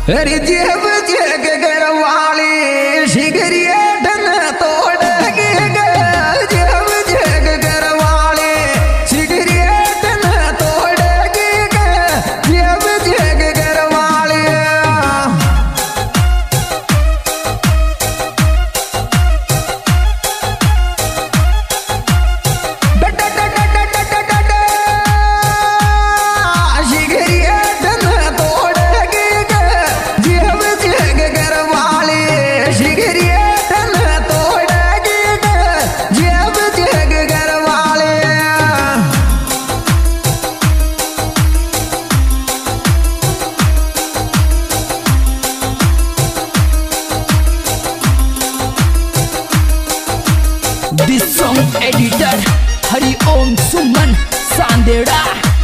अरे जेब जग गरवाली शिगरिया धन तोड़ के जेब जग गरवाली शिगरिया धन तोड़ के जेब जग गरवाली शिगरिया धन तोड़ के जेब जग गरवाली शिगरिया धन तोड़ के जेब जग गरवाली This song editor Hari Om Suman Sandera.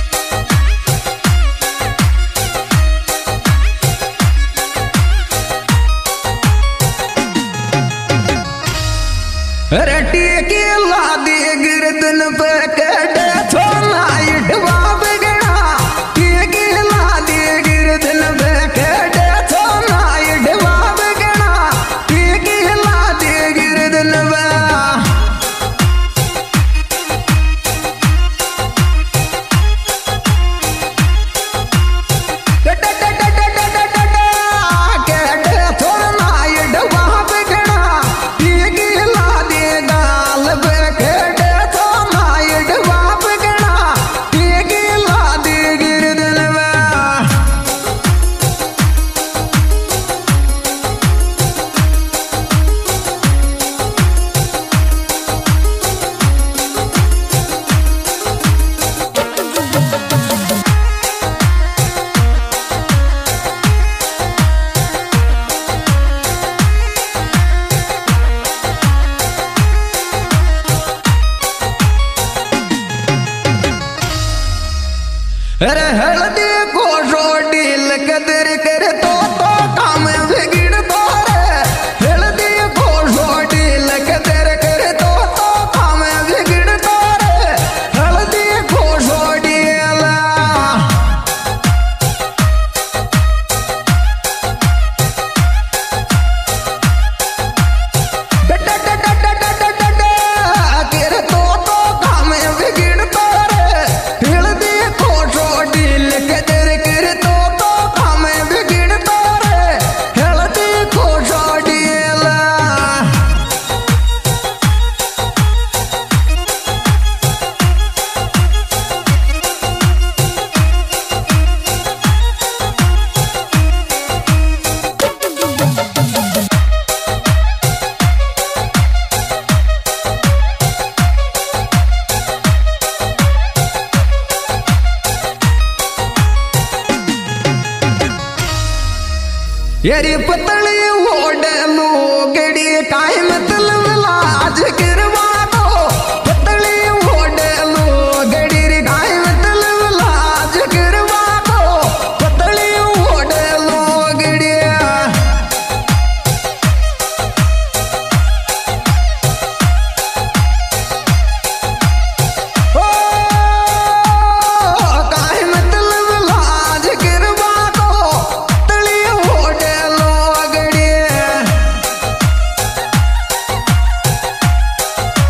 रटी के लादी गिरदन पे कटे छोला इटवा बगड़ा के लादी गिरदन पे कटे छोला इटवा बगड़ा के लादी गिरदन पे अरे हल्दी को रोटी कदर कर तो काम बिगड़ तो रे हल्दी को रोटी कदर कर तो काम बिगड़ तो रे हल्दी को रोटी कर तो काम बिगड़ तो रे हल्दी को रोटी कदर कर तो काम बिगड़ तो रे हल्दी को रोटी यारी पतली ओडलू गड़ी काय मतलब लाज करवा दो पतली ओडलू गड़ी काय मतलब लाज करवा दो पतली ओडलू गड़ी ओ काय मतलब लाज करवा दो पतली ओडलू गड़ी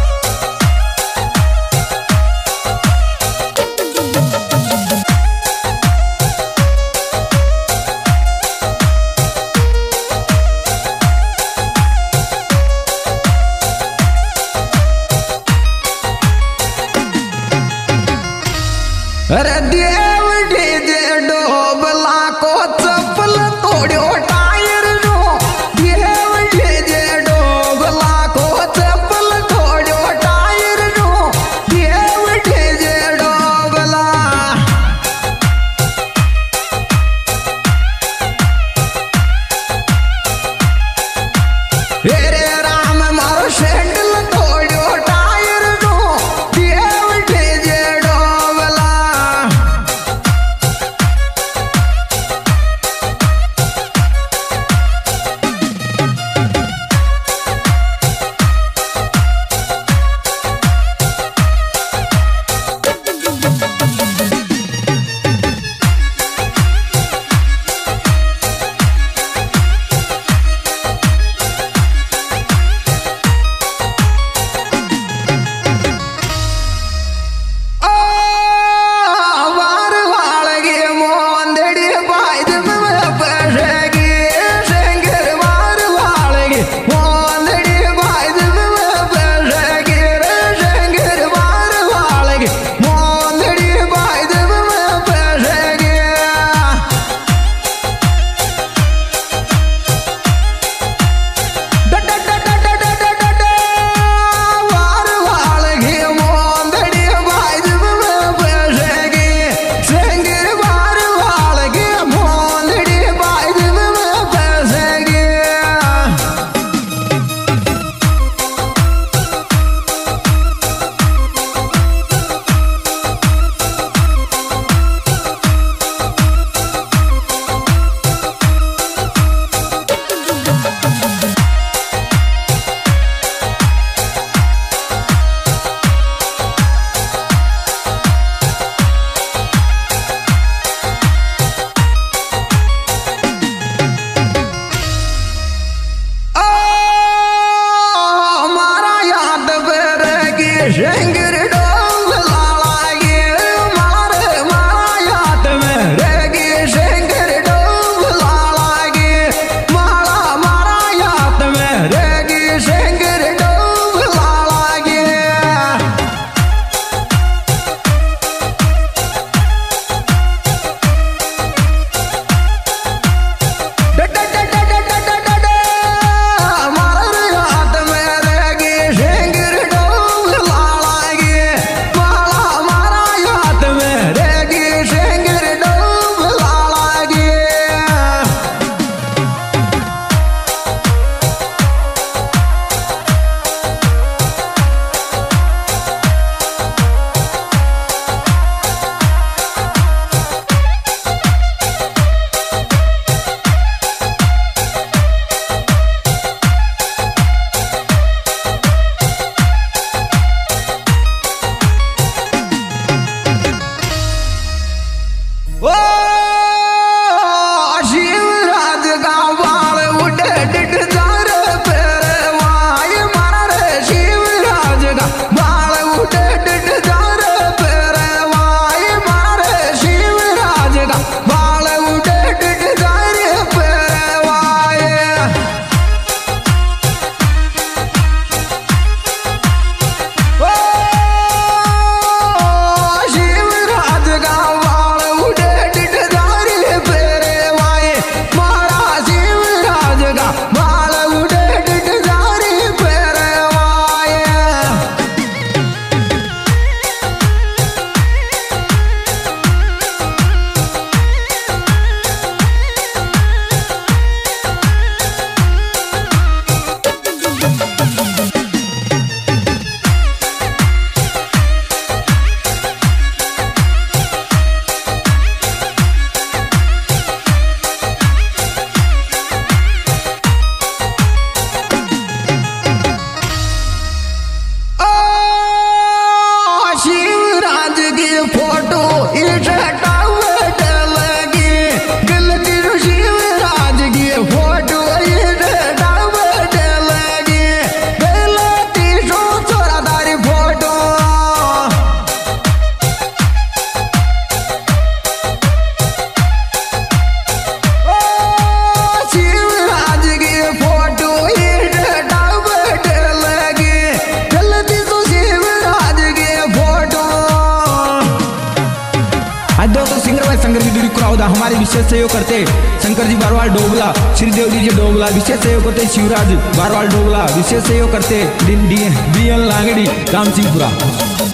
विशेष सहयोग करते शंकर जी बारवाल डोगला, श्रीदेव जी डोगला विशेष सहयोग करते, शिवराज बारवाल डोगला विशेष सहयोग करते, BN लागड़ी रामसिंहपुरा।